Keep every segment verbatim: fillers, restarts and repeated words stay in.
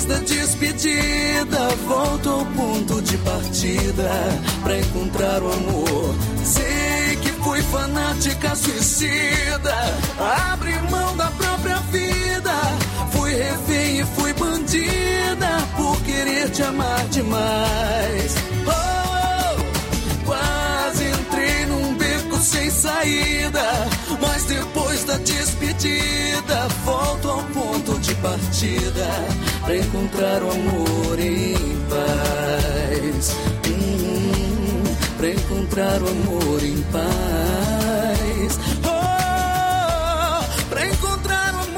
depois da despedida, volto ao ponto de partida pra encontrar o amor. Sei que fui fanática suicida, abri mão da própria vida. Fui refém e fui bandida por querer te amar demais. Oh, quase entrei num beco sem saída, mas depois da despedida, volto ao ponto de partida pra encontrar o amor em paz. Hum, pra encontrar o amor em paz. Oh, pra encontrar o amor.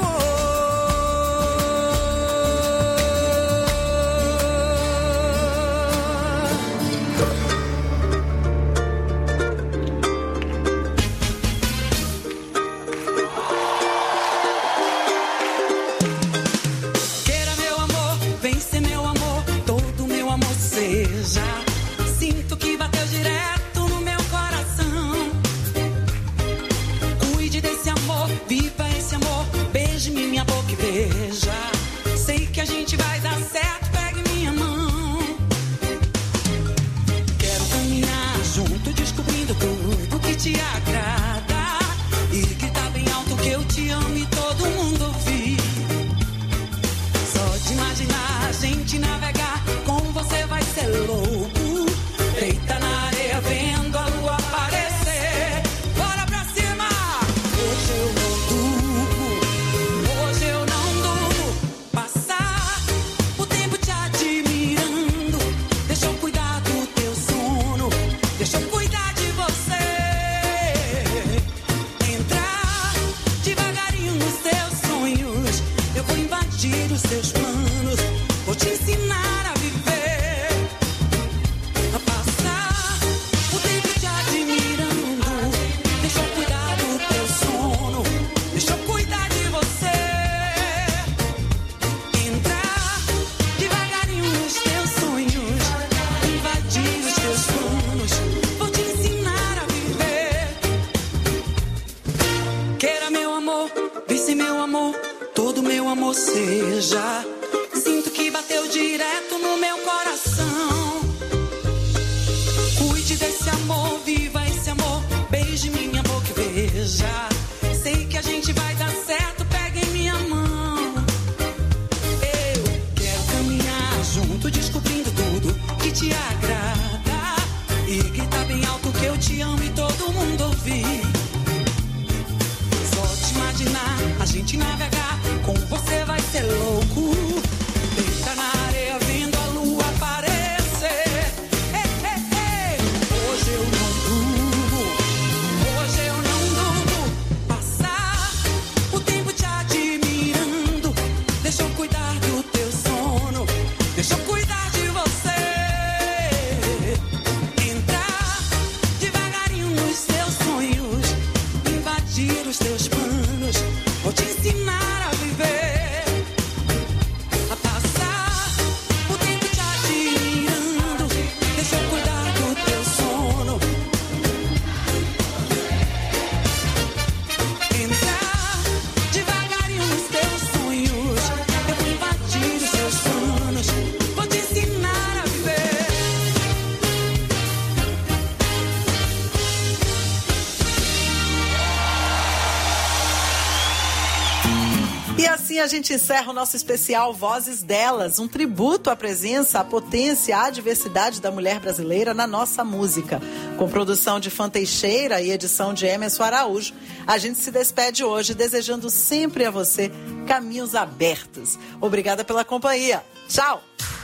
A gente encerra o nosso especial Vozes Delas, um tributo à presença, à potência, à diversidade da mulher brasileira na nossa música. Com produção de Fã Teixeira e edição de Emerson Araújo, a gente se despede hoje desejando sempre a você caminhos abertos. Obrigada pela companhia. Tchau!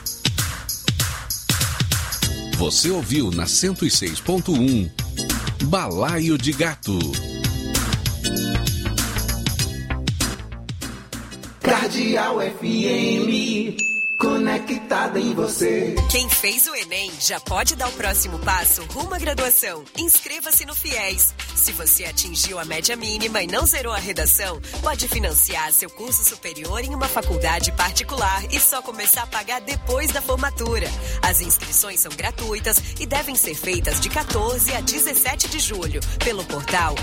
Você ouviu na cento e seis ponto um Balaio de Gato. Cardeal F M, conectada em você. Quem fez o Enem já pode dar o próximo passo rumo à graduação. Inscreva-se no FIES. Se você atingiu a média mínima e não zerou a redação, pode financiar seu curso superior em uma faculdade particular e só começar a pagar depois da formatura. As inscrições são gratuitas e devem ser feitas de quatorze a dezessete de julho pelo portal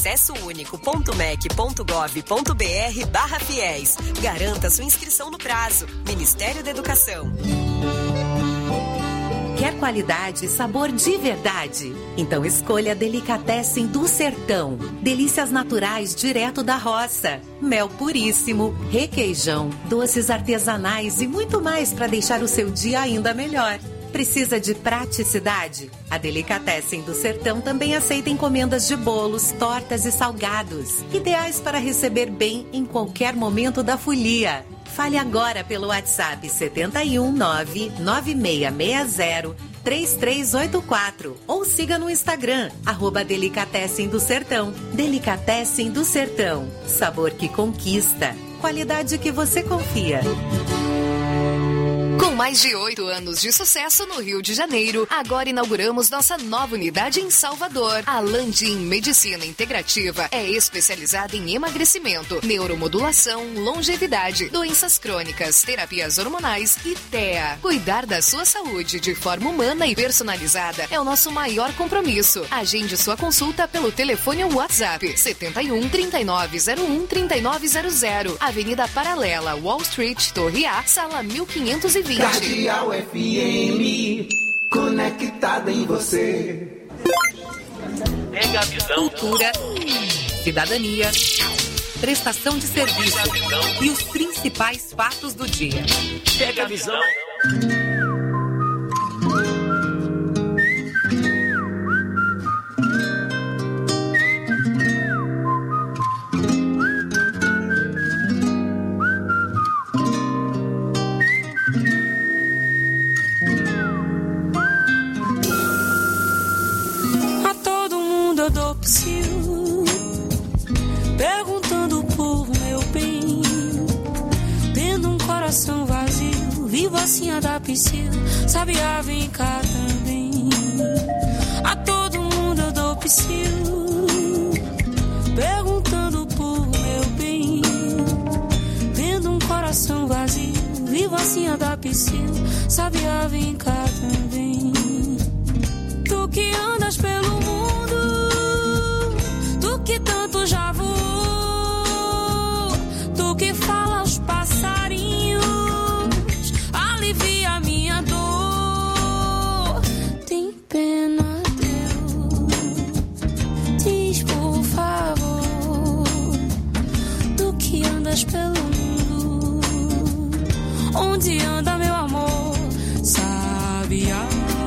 acessounico.mec.gov.br barra fiéis. Garanta sua inscrição no prazo. Ministério da Educação. Quer qualidade e sabor de verdade? Então escolha Delicatessen do Sertão. Delícias naturais direto da roça. Mel puríssimo, requeijão, doces artesanais e muito mais para deixar o seu dia ainda melhor. Precisa de praticidade? A Delicatessen do Sertão também aceita encomendas de bolos, tortas e salgados. Ideais para receber bem em qualquer momento da folia. Fale agora pelo WhatsApp sete um nove nove seis seis zero três três oito quatro ou siga no Instagram, arroba Delicatessen do Sertão. Delicatessen do Sertão. Sabor que conquista. Qualidade que você confia. Com mais de oito anos de sucesso no Rio de Janeiro, agora inauguramos nossa nova unidade em Salvador. A Landim Medicina Integrativa é especializada em emagrecimento, neuromodulação, longevidade, doenças crônicas, terapias hormonais e T E A. Cuidar da sua saúde de forma humana e personalizada é o nosso maior compromisso. Agende sua consulta pelo telefone ou WhatsApp sete um, trinta e nove zero um, trinta e nove zero zero, Avenida Paralela, Wall Street, Torre A, sala mil quinhentos e vinte. Cardeal F M, conectada em você. Pega a visão. Cultura, cidadania, prestação de serviço e os principais fatos do dia. Pega a visão. Perguntando por meu bem, tendo um coração vazio, vivo assim a dar psil, sabia, vem cá também. A todo mundo eu dou psil, perguntando por meu bem, tendo um coração vazio, vivo assim a dar psil, sabia, vem cá também. Tu que andas pelo mundo, tu que tanto já voou, tu que fala aos passarinhos, alivia minha dor. Tem pena, Deus, diz por favor, tu que andas pelo mundo, onde anda meu amor, sabiá.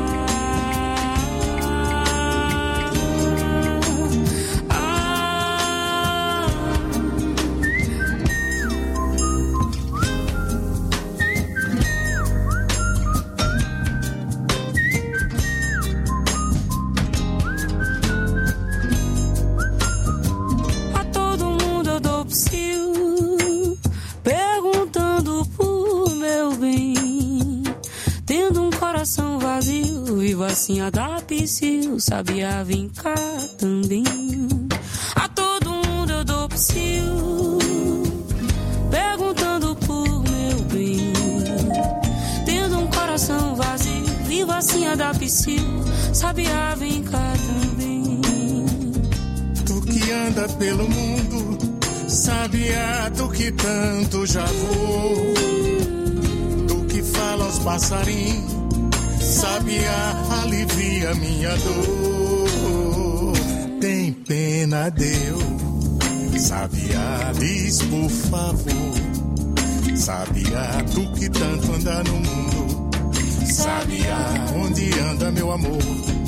Perguntando por meu bem, tendo um coração vazio, vivo assim a dar psil, sabia, vem cá também. A todo mundo eu dou psil, perguntando por meu bem, tendo um coração vazio, vivo assim a dar psil, sabia, vem cá também. Tu que anda pelo mundo, sabia, tu que tanto já voou, tu que fala aos passarinhos, sabia, alivia minha dor. Tem pena, Deus, sabia, diz por favor, sabia, tu que tanto anda no mundo, sabia, onde anda meu amor.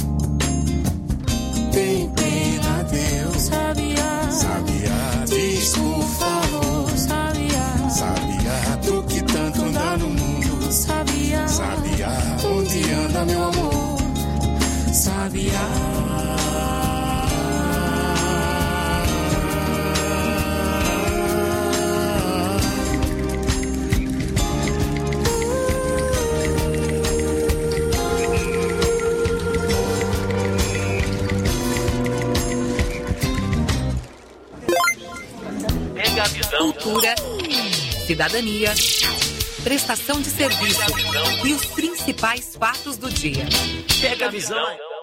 Tem pena, Deus, sabia, sabia, diz por favor, sabia, sabia, tu que tanto anda no mundo, sabia, sabia, onde anda meu amor, sabia. cultura, cidadania, prestação de serviço e os principais fatos do dia. Pega a visão.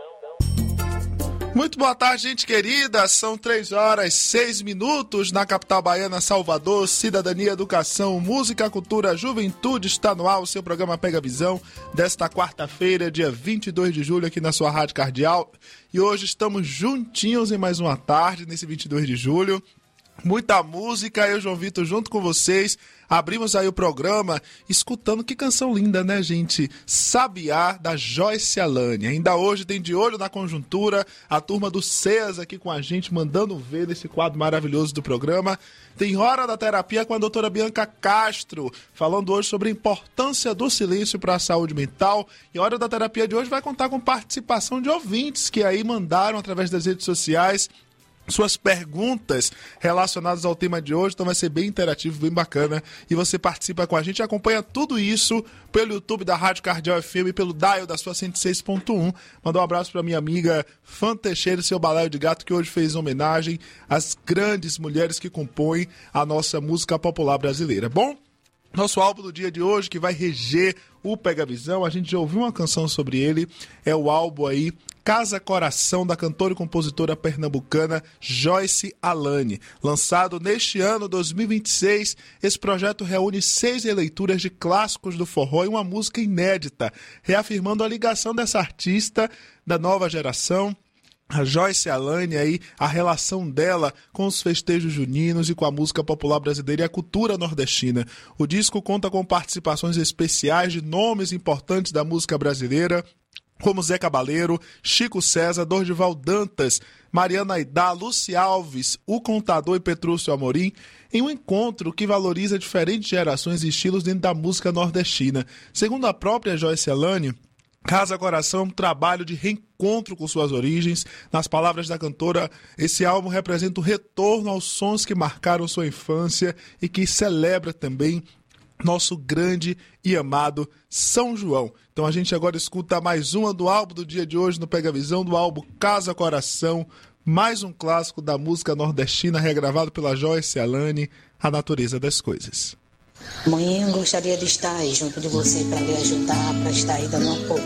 Muito boa tarde, gente querida. São três horas e seis minutos na capital baiana, Salvador. Cidadania, educação, música, cultura, juventude está no ar. O seu programa Pega a Visão desta quarta-feira, dia vinte e dois de julho, aqui na sua Rádio Cardeal. E hoje estamos juntinhos em mais uma tarde, nesse vinte e dois de julho. Muita música, eu, João Vitor, junto com vocês. Abrimos aí o programa escutando que canção linda, né, gente? Sabiá, da Joyce Alane. Ainda hoje tem De Olho na Conjuntura, a turma do C E S aqui com a gente, mandando ver nesse quadro maravilhoso do programa. Tem Hora da Terapia com a doutora Bianca Castro, falando hoje sobre a importância do silêncio para a saúde mental. E a Hora da Terapia de hoje vai contar com participação de ouvintes que aí mandaram através das redes sociais suas perguntas relacionadas ao tema de hoje, então vai ser bem interativo, bem bacana, e você participa com a gente e acompanha tudo isso pelo YouTube da Rádio Cardeal F M e pelo dial da sua cento e seis ponto um. Mandar um abraço para minha amiga Fã Teixeira e seu Balaio de Gato, que hoje fez homenagem às grandes mulheres que compõem a nossa música popular brasileira. Bom, nosso álbum do dia de hoje, que vai reger o Pega Visão, a gente já ouviu uma canção sobre ele, é o álbum aí Casa Coração, da cantora e compositora pernambucana Joyce Alane. Lançado neste ano, dois mil e vinte e seis, esse projeto reúne seis releituras de clássicos do forró e uma música inédita, reafirmando a ligação dessa artista da nova geração, a Joyce Alane, aí, a relação dela com os festejos juninos e com a música popular brasileira e a cultura nordestina. O disco conta com participações especiais de nomes importantes da música brasileira, como Zé Cabaleiro, Chico César, Dorival Dantas, Mariana Aidá, Luci Alves, O Contador e Petrúcio Amorim, em um encontro que valoriza diferentes gerações e estilos dentro da música nordestina. Segundo a própria Joyce Alane, Casa Coração é um trabalho de reencontro com suas origens. Nas palavras da cantora, esse álbum representa o retorno aos sons que marcaram sua infância e que celebra também nosso grande e amado São João. Então a gente agora escuta mais uma do álbum do dia de hoje no Pega Visão, do álbum Casa Coração, mais um clássico da música nordestina regravado pela Joyce Alane, A Natureza das Coisas. Mãe, eu gostaria de estar aí junto de você para lhe ajudar, para estar aí dando um apoio,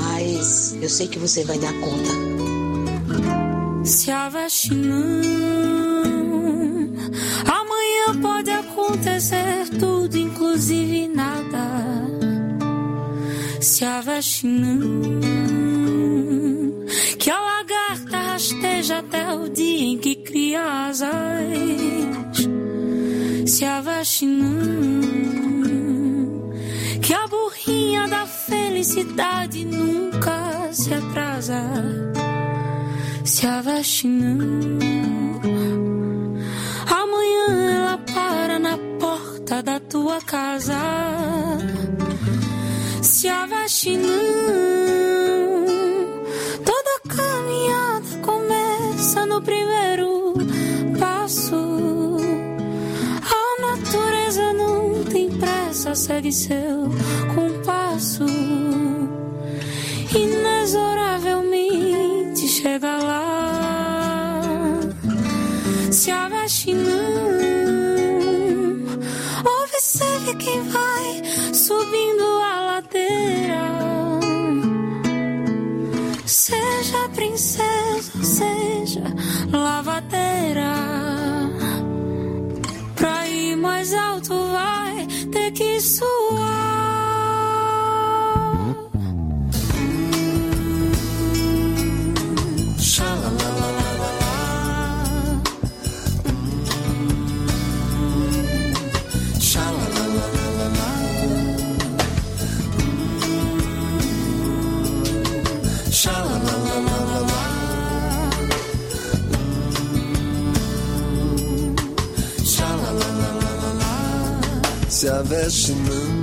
mas eu sei que você vai dar conta. Se aveste não, amanhã pode acontecer tudo, inclusive nada. Se aveste não, que a lagarta rasteja até o dia em que cria asas. Se aveste não, que a burrinha da felicidade nunca se atrasa. Se aveste não, amanhã ela para na porta da tua casa. Se aveste não, toda caminhada começa no primeiro passo. A natureza não tem pressa, segue seu compasso, inexoravelmente chega lá. Se aveste não, observe quem vai subindo a ladeira. Seja princesa, seja lavadeira, pra ir mais alto vai ter que suar. Se aveste não,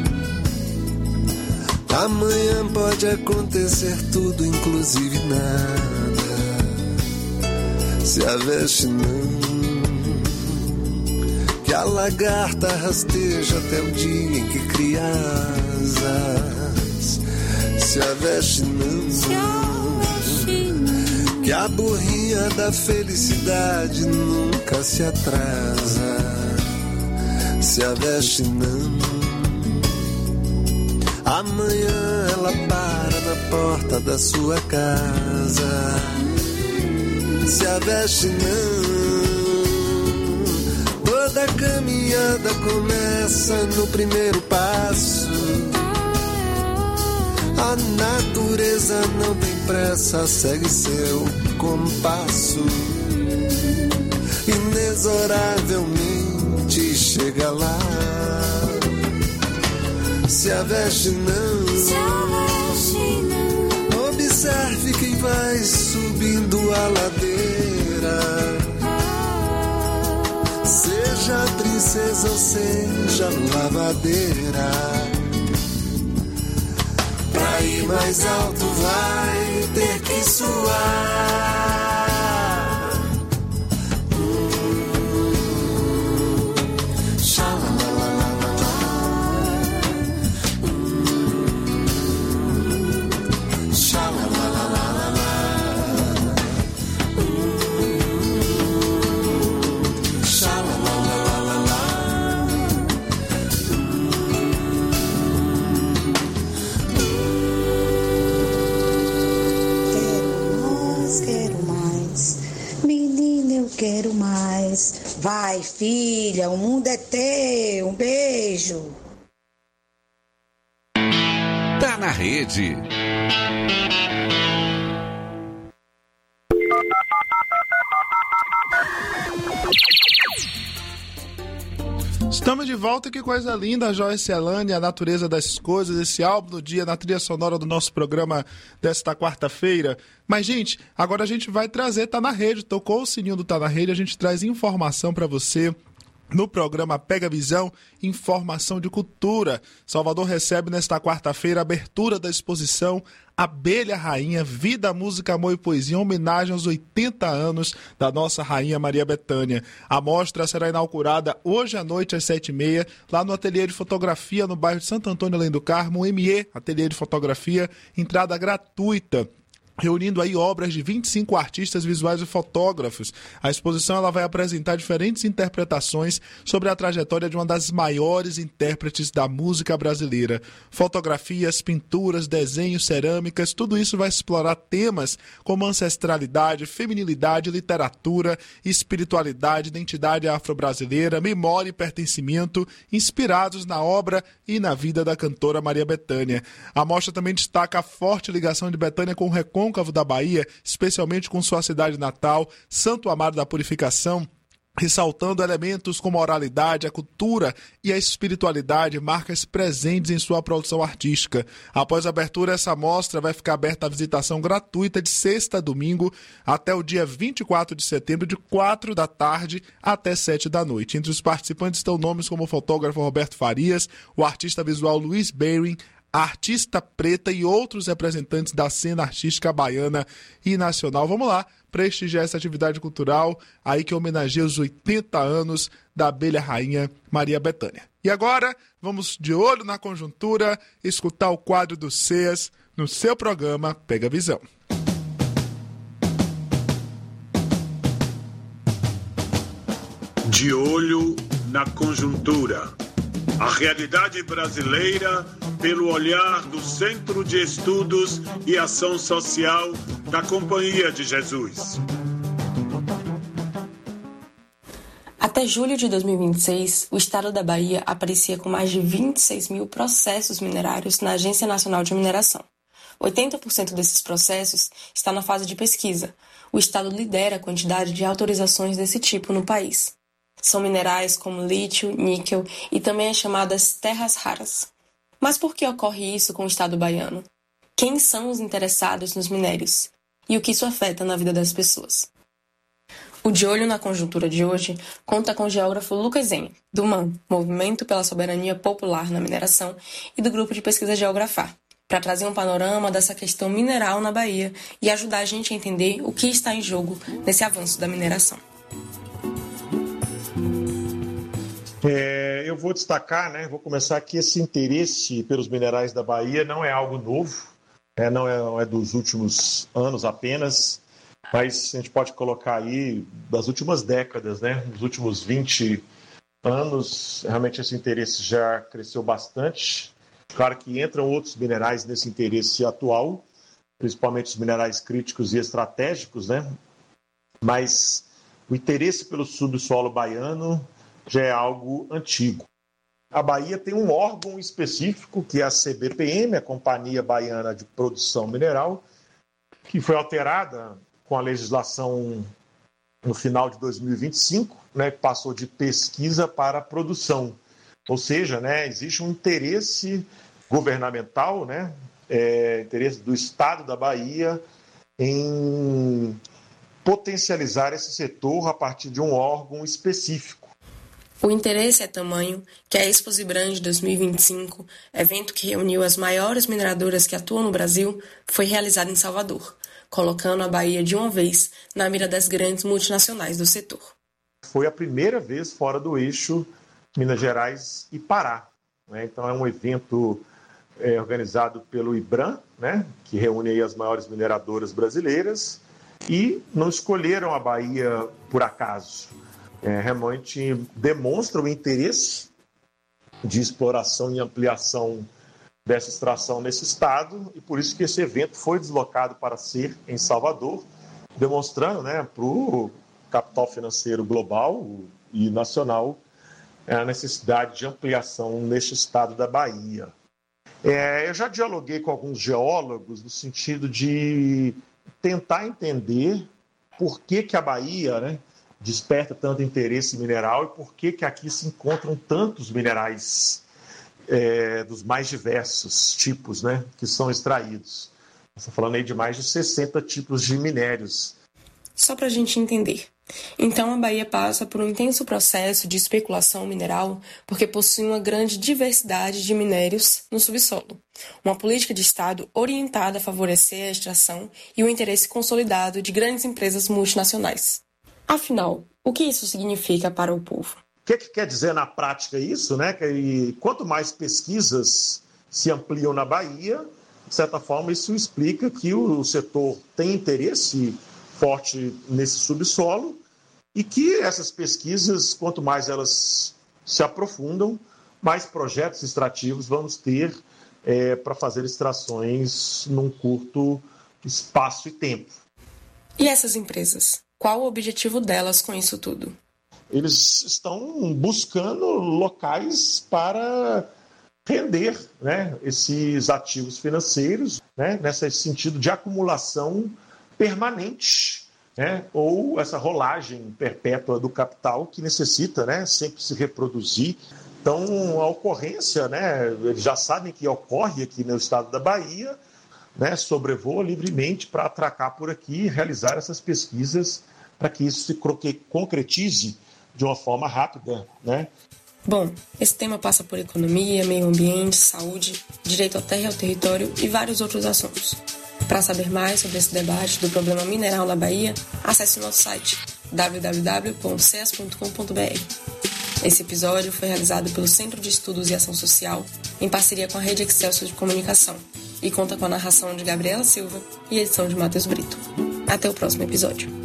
amanhã pode acontecer tudo, inclusive nada. Se aveste não, que a lagarta rasteja até o dia em que cria asas. Se aveste não, que a burrinha da felicidade nunca se atrasa. se a veste não. Amanhã ela para na porta da sua casa, se a veste não. Toda caminhada começa no primeiro passo. A natureza não tem pressa, segue seu compasso. Inexoravelmente chega lá. Se a veste não, se a veste não. Observe quem vai subindo a ladeira. Seja princesa ou seja lavadeira. Pra ir mais alto vai ter que suar. Quero mais. Vai, filha, o mundo é teu. Um beijo. Tá na rede. Estamos de volta, que coisa linda, Joyce Elane, A Natureza das Coisas, esse álbum do dia na trilha sonora do nosso programa desta quarta-feira. Mas, gente, agora a gente vai trazer Tá na Rede, tocou o sininho do Tá na Rede, a gente traz informação para você no programa Pega Visão, informação de cultura. Salvador recebe nesta quarta-feira a abertura da exposição Abelha Rainha, Vida, Música, Amor e Poesia, em homenagem aos oitenta anos da nossa Rainha Maria Bethânia. A mostra será inaugurada hoje à noite às sete e meia, lá no Ateliê de Fotografia, no bairro de Santo Antônio, Além do Carmo, o M E, Ateliê de Fotografia, entrada gratuita, reunindo aí obras de vinte e cinco artistas visuais e fotógrafos. A exposição ela vai apresentar diferentes interpretações sobre a trajetória de uma das maiores intérpretes da música brasileira. Fotografias, pinturas, desenhos, cerâmicas, tudo isso vai explorar temas como ancestralidade, feminilidade, literatura, espiritualidade, identidade afro-brasileira, memória e pertencimento, inspirados na obra e na vida da cantora Maria Bethânia. A mostra também destaca a forte ligação de Bethânia com o recôncavo da Bahia, especialmente com sua cidade natal, Santo Amaro da Purificação, ressaltando elementos como a oralidade, a cultura e a espiritualidade, marcas presentes em sua produção artística. Após a abertura, essa mostra vai ficar aberta à visitação gratuita de sexta a domingo até o dia vinte e quatro de setembro, de quatro da tarde até sete da noite. Entre os participantes estão nomes como o fotógrafo Roberto Farias, o artista visual Luiz Bering, a artista preta e outros representantes da cena artística baiana e nacional. Vamos lá prestigiar essa atividade cultural aí que homenageia os oitenta anos da Abelha Rainha Maria Bethânia. E agora, vamos de olho na conjuntura, escutar o quadro do C E A S no seu programa Pega Visão. De olho na conjuntura. A realidade brasileira pelo olhar do Centro de Estudos e Ação Social da Companhia de Jesus. Até julho de dois mil e vinte e seis, o estado da Bahia aparecia com mais de vinte e seis mil processos minerários na Agência Nacional de Mineração. oitenta por cento desses processos está na fase de pesquisa. O estado lidera a quantidade de autorizações desse tipo no país. São minerais como lítio, níquel e também as chamadas terras raras. Mas por que ocorre isso com o estado baiano? Quem são os interessados nos minérios? E o que isso afeta na vida das pessoas? O De Olho na Conjuntura de hoje conta com o geógrafo Lucas Zenha, do M A M, Movimento pela Soberania Popular na Mineração, e do Grupo de Pesquisa Geografar, para trazer um panorama dessa questão mineral na Bahia e ajudar a gente a entender o que está em jogo nesse avanço da mineração. É, eu vou destacar, né, vou começar aqui, esse interesse pelos minerais da Bahia não é algo novo, né, não, é, não é dos últimos anos apenas, mas a gente pode colocar aí das últimas décadas, né, nos últimos vinte, anos, realmente esse interesse já cresceu bastante. Claro que entram outros minerais nesse interesse atual, principalmente os minerais críticos e estratégicos, né? Mas o interesse pelo subsolo baiano já é algo antigo. A Bahia tem um órgão específico, que é a C B P M, a Companhia Baiana de Produção Mineral, que foi alterada com a legislação no final de dois mil e vinte e cinco, né, que passou de pesquisa para produção. Ou seja, né, existe um interesse governamental, né, é, interesse do Estado da Bahia em potencializar esse setor a partir de um órgão específico. O interesse é tamanho que a Expo Zibrand dois mil e vinte e cinco, evento que reuniu as maiores mineradoras que atuam no Brasil, foi realizado em Salvador, colocando a Bahia de uma vez na mira das grandes multinacionais do setor. Foi a primeira vez fora do eixo Minas Gerais e Pará, né? Então é um evento é, organizado pelo IBRAM, né, que reúne aí as maiores mineradoras brasileiras, e não escolheram a Bahia por acaso. É, realmente demonstra o interesse de exploração e ampliação dessa extração nesse estado, e por isso que esse evento foi deslocado para ser em Salvador, demonstrando, né, para o capital financeiro global e nacional a necessidade de ampliação neste estado da Bahia. É, eu já dialoguei com alguns geólogos no sentido de tentar entender por que, que a Bahia, né, desperta tanto interesse mineral e por que, que aqui se encontram tantos minerais é, dos mais diversos tipos, né, que são extraídos. Estou falando aí de mais de sessenta tipos de minérios. Só para a gente entender. Então a Bahia passa por um intenso processo de especulação mineral porque possui uma grande diversidade de minérios no subsolo. Uma política de Estado orientada a favorecer a extração e o interesse consolidado de grandes empresas multinacionais. Afinal, o que isso significa para o povo? O que, que quer dizer na prática isso, né? Que quanto mais pesquisas se ampliam na Bahia, de certa forma isso explica que o setor tem interesse forte nesse subsolo e que essas pesquisas, quanto mais elas se aprofundam, mais projetos extrativos vamos ter é, para fazer extrações num curto espaço e tempo. E essas empresas? Qual o objetivo delas com isso tudo? Eles estão buscando locais para render, né, esses ativos financeiros, né, nesse sentido de acumulação permanente, né, ou essa rolagem perpétua do capital que necessita, né, sempre se reproduzir. Então, a ocorrência, né, eles já sabem que ocorre aqui no estado da Bahia, né, sobrevoa livremente para atracar por aqui e realizar essas pesquisas para que isso se concretize de uma forma rápida, né? Bom, esse tema passa por economia, meio ambiente, saúde, direito à terra e ao território e vários outros assuntos. Para saber mais sobre esse debate do problema mineral na Bahia, acesse o nosso site w w w ponto c e s ponto com ponto b r. Esse episódio foi realizado pelo Centro de Estudos e Ação Social em parceria com a Rede Excelsior de Comunicação e conta com a narração de Gabriela Silva e edição de Matheus Brito. Até o próximo episódio.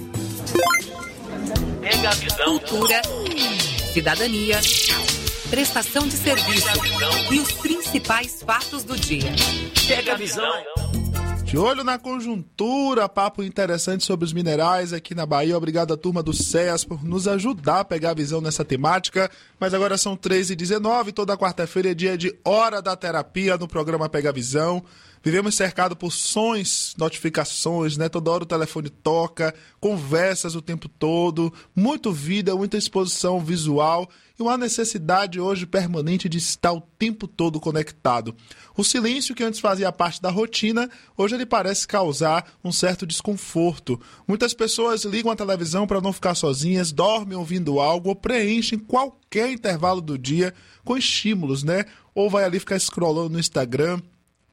Pega a visão. Cultura, cidadania, prestação de serviço e os principais fatos do dia. Pega a visão. De olho na conjuntura, papo interessante sobre os minerais aqui na Bahia. Obrigado à turma do C E S por nos ajudar a pegar a visão nessa temática. Mas agora são três e dezenove, toda quarta-feira é dia de Hora da Terapia no programa Pega a Visão. Vivemos cercados por sons, notificações, né? Toda hora o telefone toca, conversas o tempo todo, muito vida, muita exposição visual e uma necessidade hoje permanente de estar o tempo todo conectado. O silêncio que antes fazia parte da rotina, hoje ele parece causar um certo desconforto. Muitas pessoas ligam a televisão para não ficar sozinhas, dormem ouvindo algo ou preenchem qualquer intervalo do dia com estímulos, né? Ou vai ali ficar scrollando no Instagram,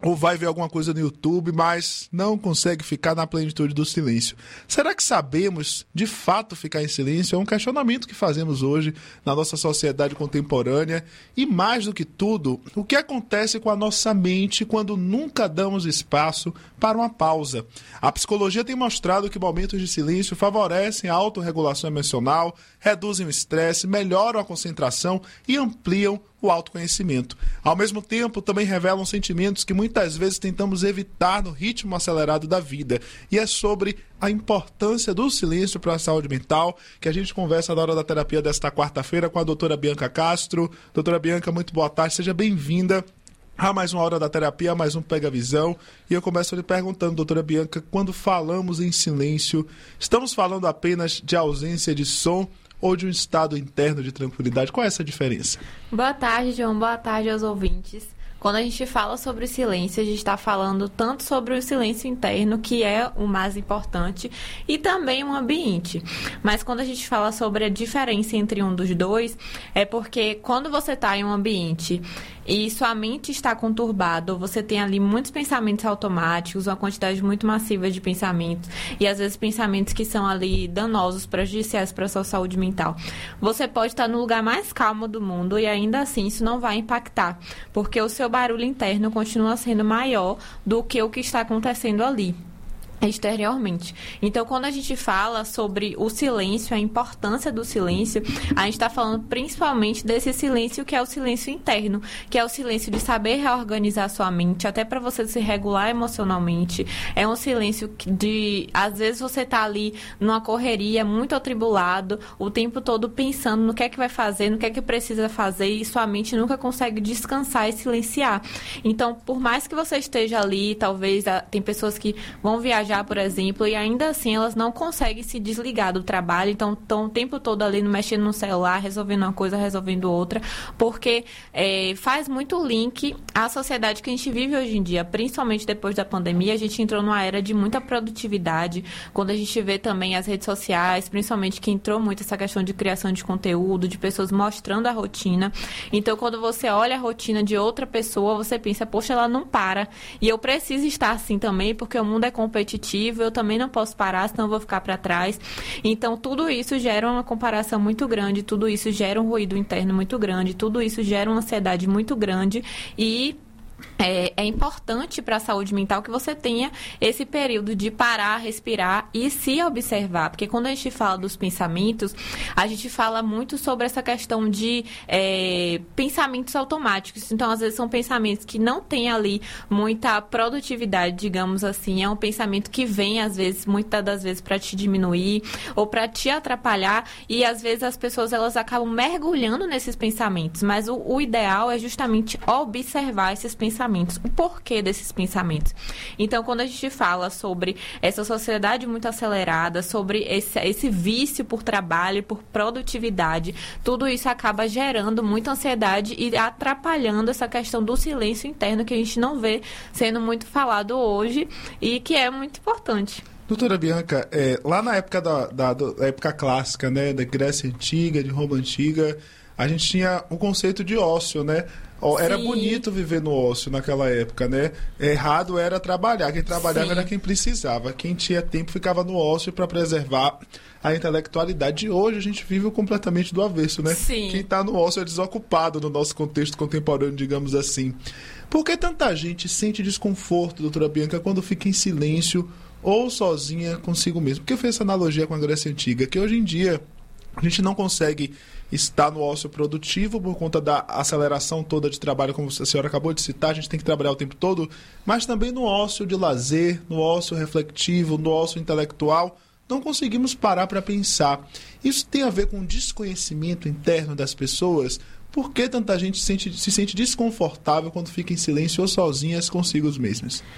ou vai ver alguma coisa no YouTube, mas não consegue ficar na plenitude do silêncio. Será que sabemos, de fato, ficar em silêncio? É um questionamento que fazemos hoje na nossa sociedade contemporânea. E, mais do que tudo, o que acontece com a nossa mente quando nunca damos espaço para uma pausa? A psicologia tem mostrado que momentos de silêncio favorecem a autorregulação emocional, reduzem o estresse, melhoram a concentração e ampliam o autoconhecimento. Ao mesmo tempo, também revelam sentimentos que muitas vezes tentamos evitar no ritmo acelerado da vida. E é sobre a importância do silêncio para a saúde mental que a gente conversa na hora da terapia desta quarta-feira com a doutora Bianca Castro. Doutora Bianca, muito boa tarde, seja bem-vinda a mais uma Hora da Terapia, a mais um Pega Visão. E eu começo lhe perguntando, doutora Bianca, quando falamos em silêncio, estamos falando apenas de ausência de som ou de um estado interno de tranquilidade? Qual é essa diferença? Boa tarde, João. Boa tarde aos ouvintes. Quando a gente fala sobre o silêncio, a gente está falando tanto sobre o silêncio interno, que é o mais importante, e também o ambiente. Mas quando a gente fala sobre a diferença entre um dos dois, é porque quando você está em um ambiente e sua mente está conturbada, ou você tem ali muitos pensamentos automáticos, uma quantidade muito massiva de pensamentos, e às vezes pensamentos que são ali danosos, prejudiciais para a sua saúde mental, você pode estar no lugar mais calmo do mundo e ainda assim isso não vai impactar, porque o seu barulho interno continua sendo maior do que o que está acontecendo ali exteriormente. Então, quando a gente fala sobre o silêncio, a importância do silêncio, a gente está falando principalmente desse silêncio que é o silêncio interno, que é o silêncio de saber reorganizar sua mente, até para você se regular emocionalmente. É um silêncio de, às vezes, você está ali numa correria, muito atribulado, o tempo todo pensando no que é que vai fazer, no que é que precisa fazer, e sua mente nunca consegue descansar e silenciar. Então, por mais que você esteja ali, talvez, tem pessoas que vão viajar, por exemplo, e ainda assim elas não conseguem se desligar do trabalho, então estão o tempo todo ali mexendo no celular, resolvendo uma coisa, resolvendo outra, porque é, faz muito link à sociedade que a gente vive hoje em dia, principalmente depois da pandemia. A gente entrou numa era de muita produtividade, quando a gente vê também as redes sociais, principalmente que entrou muito essa questão de criação de conteúdo, de pessoas mostrando a rotina. Então, quando você olha a rotina de outra pessoa, você pensa, poxa, ela não para, e eu preciso estar assim também, porque o mundo é competitivo, eu também não posso parar, senão eu vou ficar para trás. Então, tudo isso gera uma comparação muito grande, tudo isso gera um ruído interno muito grande, tudo isso gera uma ansiedade muito grande e É, é importante para a saúde mental que você tenha esse período de parar, respirar e se observar, porque quando a gente fala dos pensamentos, a gente fala muito sobre essa questão de é, pensamentos automáticos. Então, às vezes, são pensamentos que não têm ali muita produtividade, digamos assim. É um pensamento que vem, às vezes, muitas das vezes, para te diminuir ou para te atrapalhar, e às vezes as pessoas elas acabam mergulhando nesses pensamentos, mas o, o ideal é justamente observar esses pensamentos. Pensamentos, o porquê desses pensamentos. Então, quando a gente fala sobre essa sociedade muito acelerada, sobre esse, esse vício por trabalho, por produtividade, tudo isso acaba gerando muita ansiedade e atrapalhando essa questão do silêncio interno que a gente não vê sendo muito falado hoje e que é muito importante. Doutora Bianca, é, lá na época da, da, da época clássica, né, da Grécia Antiga, de Roma Antiga, a gente tinha o conceito de ócio, né? Era Sim. bonito viver no ócio naquela época, né? Errado era trabalhar. Quem trabalhava Sim. era quem precisava. Quem tinha tempo ficava no ócio para preservar a intelectualidade. E hoje a gente vive completamente do avesso, né? Sim. Quem está no ócio é desocupado no nosso contexto contemporâneo, digamos assim. Por que tanta gente sente desconforto, doutora Bianca, quando fica em silêncio ou sozinha consigo mesmo? Porque eu fiz essa analogia com a Grécia Antiga, que hoje em dia a gente não consegue estar no ócio produtivo por conta da aceleração toda de trabalho, como a senhora acabou de citar, a gente tem que trabalhar o tempo todo, mas também no ócio de lazer, no ócio reflexivo, no ócio intelectual, não conseguimos parar para pensar. Isso tem a ver com o desconhecimento interno das pessoas? Por que tanta gente se sente, se sente desconfortável quando fica em silêncio ou sozinhas consigo mesmas?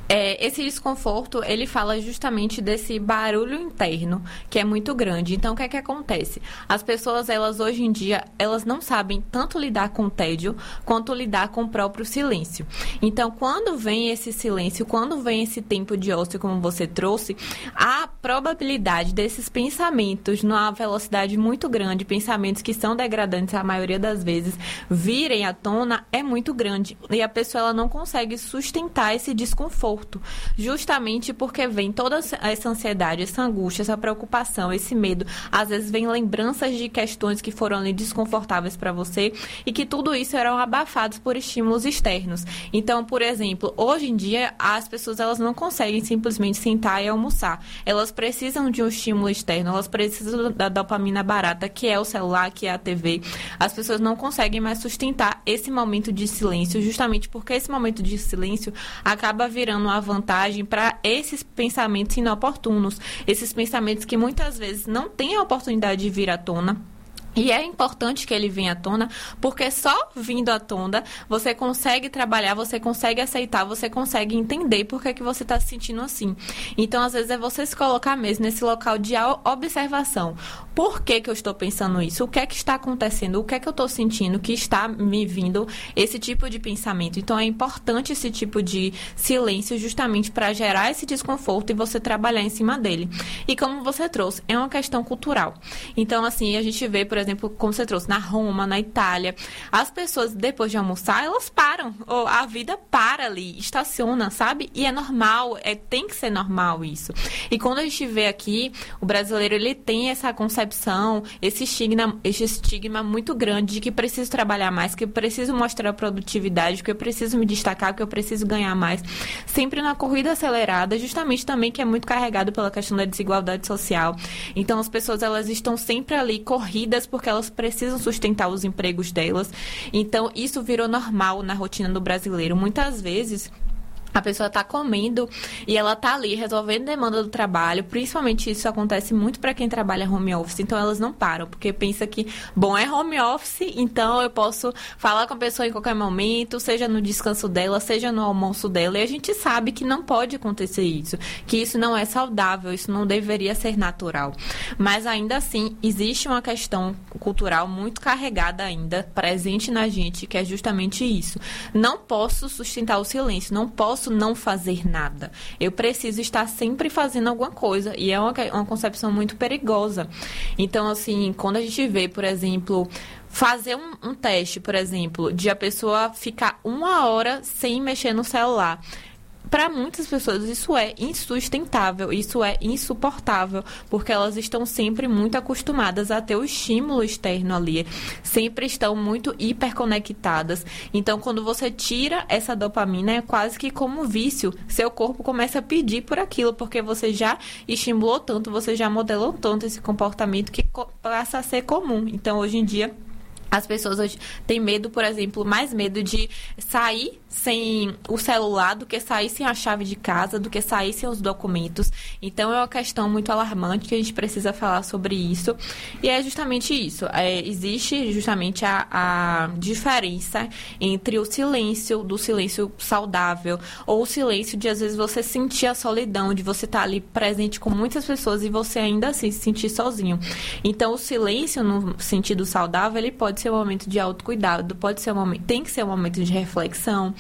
É, esse desconforto, ele fala justamente desse barulho interno, que é muito grande. Então, o que é que acontece? As pessoas, elas hoje em dia, elas não sabem tanto lidar com o tédio, quanto lidar com o próprio silêncio. Então, quando vem esse silêncio, quando vem esse tempo de ócio, como você trouxe, a probabilidade desses pensamentos, numa velocidade muito grande, pensamentos que são degradantes a maioria das vezes, virem à tona, é muito grande. E a pessoa, ela não consegue sustentar esse desconforto. Justamente porque vem toda essa ansiedade, essa angústia, essa preocupação, esse medo. Às vezes vem lembranças de questões que foram ali desconfortáveis para você e que tudo isso eram abafados por estímulos externos. Então, por exemplo, hoje em dia as pessoas, elas não conseguem simplesmente sentar e almoçar. Elas precisam de um estímulo externo, elas precisam da dopamina barata, que é o celular, que é a T V. As pessoas não conseguem mais sustentar esse momento de silêncio, justamente porque esse momento de silêncio acaba virando uma vantagem para esses pensamentos inoportunos, esses pensamentos que muitas vezes não têm a oportunidade de vir à tona. E é importante que ele venha à tona, porque só vindo à tona você consegue trabalhar, você consegue aceitar, você consegue entender por que, que você está se sentindo assim. Então, às vezes, é você se colocar mesmo nesse local de observação. Por que, que eu estou pensando isso? O que é que está acontecendo? O que é que eu estou sentindo que está me vindo esse tipo de pensamento? Então, é importante esse tipo de silêncio justamente para gerar esse desconforto e você trabalhar em cima dele. E como você trouxe, é uma questão cultural. Então, assim, a gente vê, por exemplo, como você trouxe, na Roma, na Itália, as pessoas, depois de almoçar, elas param, ou a vida para ali, estaciona, sabe? E é normal, é, tem que ser normal isso. E quando a gente vê aqui, o brasileiro, ele tem essa concepção, esse estigma, esse estigma muito grande de que preciso trabalhar mais, que eu preciso mostrar produtividade, que eu preciso me destacar, que eu preciso ganhar mais. Sempre na corrida acelerada, justamente também que é muito carregado pela questão da desigualdade social. Então, as pessoas, elas estão sempre ali corridas porque elas precisam sustentar os empregos delas. Então, isso virou normal na rotina do brasileiro. Muitas vezes, a pessoa está comendo e ela está ali resolvendo demanda do trabalho. Principalmente isso acontece muito para quem trabalha home office. Então, elas não param, porque pensa que, bom, é home office, então eu posso falar com a pessoa em qualquer momento, seja no descanso dela, seja no almoço dela. E a gente sabe que não pode acontecer isso, que isso não é saudável, isso não deveria ser natural. Mas, ainda assim, existe uma questão cultural muito carregada ainda, presente na gente, que é justamente isso. Não posso sustentar o silêncio, não posso não fazer nada. Eu preciso estar sempre fazendo alguma coisa. E é uma, uma concepção muito perigosa. Então, assim, quando a gente vê, por exemplo, fazer um, um teste, por exemplo, de a pessoa ficar uma hora sem mexer no celular. Para muitas pessoas isso é insustentável, isso é insuportável, porque elas estão sempre muito acostumadas a ter o estímulo externo ali, sempre estão muito hiperconectadas. Então, quando você tira essa dopamina, é quase que como um vício. Seu corpo começa a pedir por aquilo, porque você já estimulou tanto, você já modelou tanto esse comportamento que passa a ser comum. Então, hoje em dia, as pessoas hoje têm medo, por exemplo, mais medo de sair sem o celular do que sair sem a chave de casa, do que sair sem os documentos. Então, é uma questão muito alarmante que a gente precisa falar sobre isso. E é justamente isso. É, existe justamente a, a diferença entre o silêncio, do silêncio saudável, ou o silêncio de, às vezes, você sentir a solidão, de você estar ali presente com muitas pessoas e você ainda assim se sentir sozinho. Então, o silêncio, no sentido saudável, ele pode ser um momento de autocuidado, pode ser um momento, tem que ser um momento de reflexão,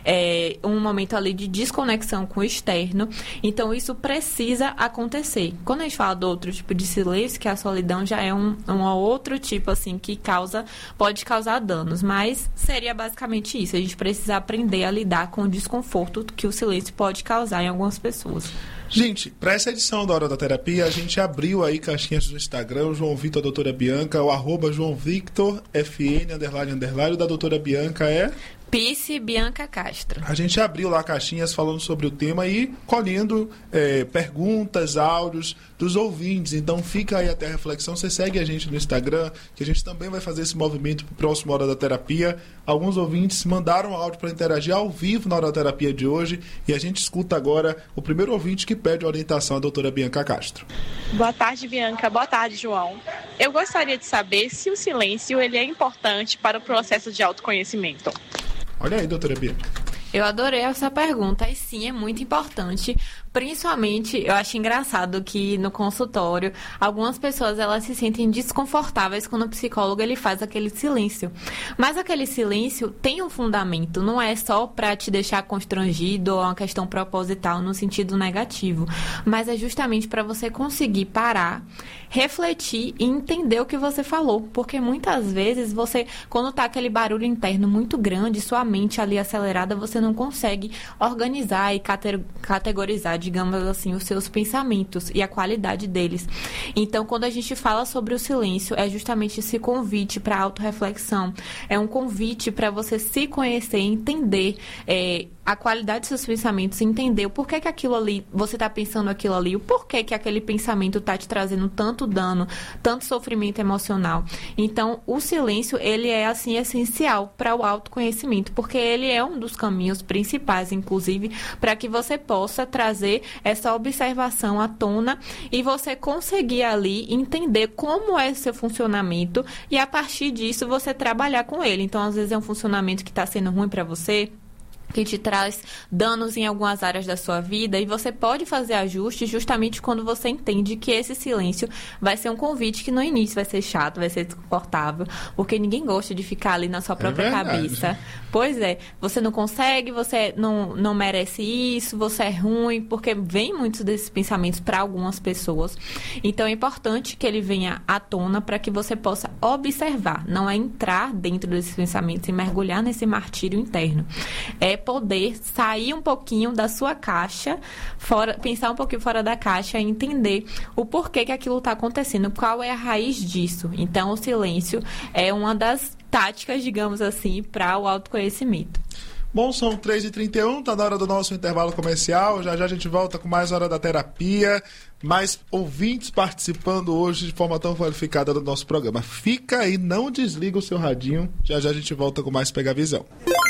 é, um momento ali de desconexão com o externo. Então, isso precisa acontecer. Quando a gente fala do outro tipo de silêncio, que a solidão já é um, um outro tipo, assim, que causa, pode causar danos, mas seria basicamente isso. A gente precisa aprender a lidar com o desconforto que o silêncio pode causar em algumas pessoas. Gente, para essa edição da Hora da Terapia, a gente abriu aí caixinhas do Instagram, o João Vitor, a doutora Bianca, o arroba João Victor, F N, underline, underline, o da doutora Bianca é... Pice Bianca Castro. A gente abriu lá caixinhas falando sobre o tema e colhendo é, perguntas, áudios dos ouvintes. Então fica aí até a reflexão. Você segue a gente no Instagram, que a gente também vai fazer esse movimento para o próximo Hora da Terapia. Alguns ouvintes mandaram áudio para interagir ao vivo na Hora da Terapia de hoje e a gente escuta agora o primeiro ouvinte que pede orientação, a doutora Bianca Castro. Boa tarde, Bianca. Boa tarde, João. Eu gostaria de saber se o silêncio ele é importante para o processo de autoconhecimento. Olha aí, doutora Bia. Eu adorei essa pergunta e sim, é muito importante. Principalmente, eu acho engraçado que no consultório, algumas pessoas elas se sentem desconfortáveis quando o psicólogo ele faz aquele silêncio. Mas aquele silêncio tem um fundamento, não é só para te deixar constrangido ou uma questão proposital no sentido negativo, mas é justamente para você conseguir parar, refletir e entender o que você falou, porque muitas vezes você, quando tá aquele barulho interno muito grande, sua mente ali acelerada, você não consegue organizar e categorizar, digamos assim, os seus pensamentos e a qualidade deles. Então, quando a gente fala sobre o silêncio, é justamente esse convite para autorreflexão, é um convite para você se conhecer, entender é, a qualidade dos seus pensamentos, entender o porquê que aquilo ali, você está pensando aquilo ali, o porquê que aquele pensamento está te trazendo tanto dano, tanto sofrimento emocional. Então, o silêncio, ele é, assim, essencial para o autoconhecimento, porque ele é um dos caminhos principais, inclusive, para que você possa trazer essa observação à tona e você conseguir ali entender como é o seu funcionamento e, a partir disso, você trabalhar com ele. Então, às vezes, é um funcionamento que está sendo ruim para você, que te traz danos em algumas áreas da sua vida, e você pode fazer ajustes justamente quando você entende que esse silêncio vai ser um convite que no início vai ser chato, vai ser desconfortável, porque ninguém gosta de ficar ali na sua própria é cabeça. Pois é, você não consegue, você não, não merece isso, você é ruim, porque vem muitos desses pensamentos para algumas pessoas. Então é importante que ele venha à tona para que você possa observar, não é entrar dentro desses pensamentos e mergulhar nesse martírio interno. É poder sair um pouquinho da sua caixa, fora, pensar um pouquinho fora da caixa e entender o porquê que aquilo está acontecendo, qual é a raiz disso. Então, o silêncio é uma das táticas, digamos assim, para o autoconhecimento. Bom, são três e trinta e um, tá na hora do nosso intervalo comercial. Já já a gente volta com mais Hora da Terapia, mais ouvintes participando hoje de forma tão qualificada do nosso programa. Fica aí, não desliga o seu radinho. Já já a gente volta com mais Pega a Visão.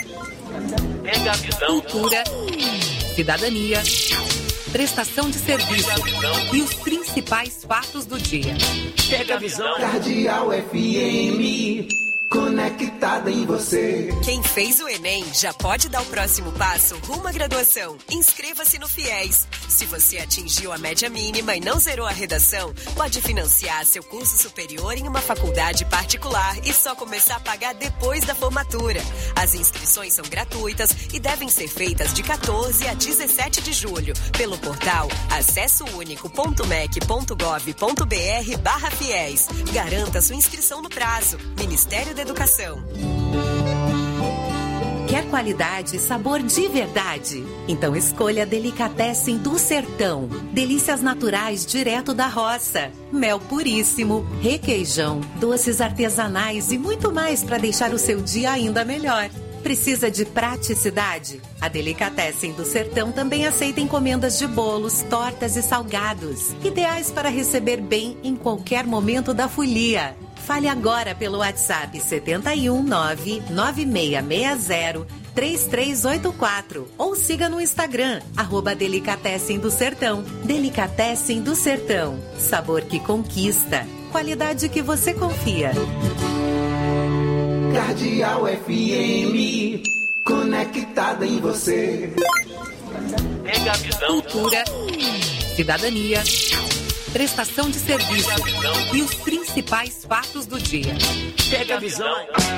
Pega a Visão. Cultura, cidadania, prestação de serviço e os principais fatos do dia. Pega a Visão. Cardeal F M, conectada em você. Quem fez o Enem já pode dar o próximo passo rumo à graduação. Inscreva-se no FIES. Se você atingiu a média mínima e não zerou a redação, pode financiar seu curso superior em uma faculdade particular e só começar a pagar depois da formatura. As inscrições são gratuitas e devem ser feitas de quatorze a dezessete de julho pelo portal acessounico.mec.gov.br barra FIES. Garanta sua inscrição no prazo. Ministério da Educação. Quer qualidade e sabor de verdade? Então escolha Delicatessen do Sertão. Delícias naturais direto da roça. Mel puríssimo, requeijão, doces artesanais e muito mais para deixar o seu dia ainda melhor. Precisa de praticidade? A Delicatessen do Sertão também aceita encomendas de bolos, tortas e salgados, ideais para receber bem em qualquer momento da folia. Fale agora pelo WhatsApp sete um nove nove seis seis zero três três oito quatro ou siga no Instagram, arroba Delicatessen do Sertão. Delicatessen do Sertão. Sabor que conquista. Qualidade que você confia. Cardeal F M, conectada em você. Pega a Visão. Cultura, cidadania, prestação de serviço e os principais fatos do dia. Pega a Visão.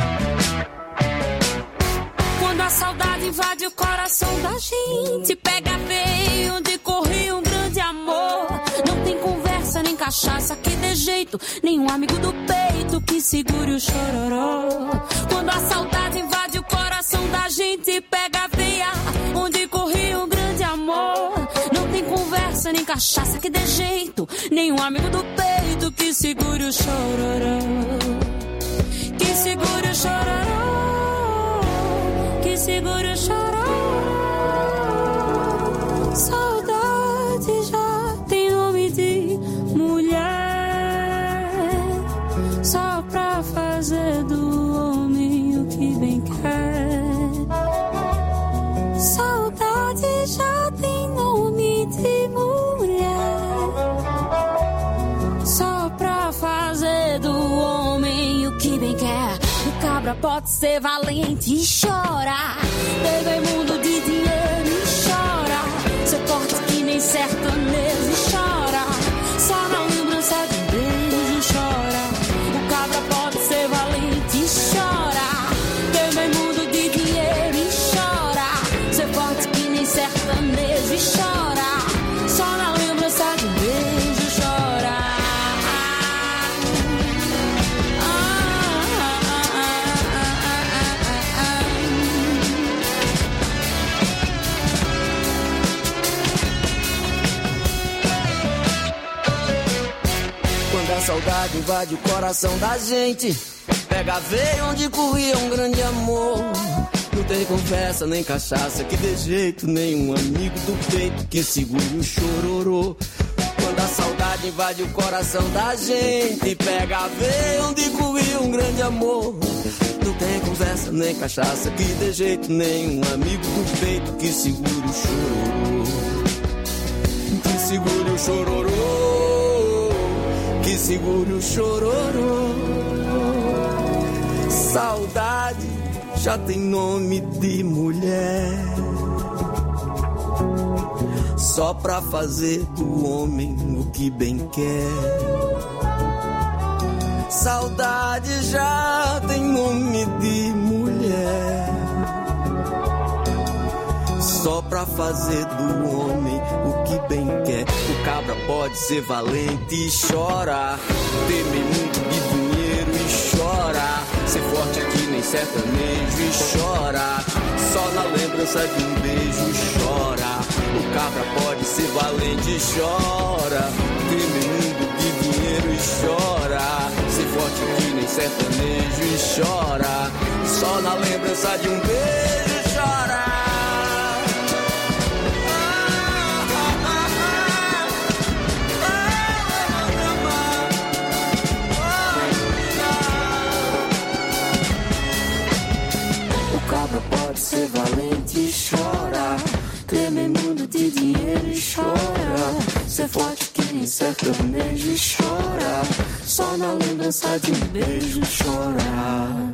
Quando a saudade invade o coração da gente, pega bem onde corria um grande amor. Não tem conversa nem cachaça que dê jeito, nenhum amigo do peito que segure o chororó. Quando a saudade invade o coração da gente, pega veia onde corria um grande amor. Não tem conversa nem cachaça que dê jeito, nenhum amigo do peito que segure o chororó. Que segure o chororó, que segure o chororó. Saudade já tem nome de mulher, só pra fazer do homem o que bem quer. Saudade já tem nome de mulher, só pra fazer do homem o que bem quer. O cabo cabra pode ser valente e chorar. Bebê mundo de dinheiro e chora. Ser forte que nem sertanejo e chora. Só na lembrança de um beijo chora. O cabra pode ser valente e chora. Bebê mundo de dinheiro e chora. Ser forte que nem sertanejo e chora. Só na lembrança de um beijo chora. Quando a saudade invade o coração da gente, pega a veia onde corria um grande amor. Não tem conversa nem cachaça que dê jeito, nenhum amigo do peito que segure o chororô. Quando a saudade invade o coração da gente, pega a veia onde corria um grande amor. Não tem conversa nem cachaça que dê jeito, nenhum amigo do peito que segure o chororô. Que segure o chororô, que segure o chororô. Saudade já tem nome de mulher, só pra fazer do homem o que bem quer. Saudade já tem nome de mulher, só pra fazer do homem o que bem quer. O cabra pode ser valente e chora, teme muito de dinheiro e chora. Ser forte aqui nem sertanejo e chora. Só na lembrança de um beijo chora. O cabra pode ser valente e chora. Teme muito de dinheiro e chora. Ser forte aqui nem sertanejo e chora. Só na lembrança de um beijo chora. Pode ser valente e chora. Teme mundo de dinheiro e chora. Ser forte que nem sertanejo e chora. Só na lembrança de um beijo chora.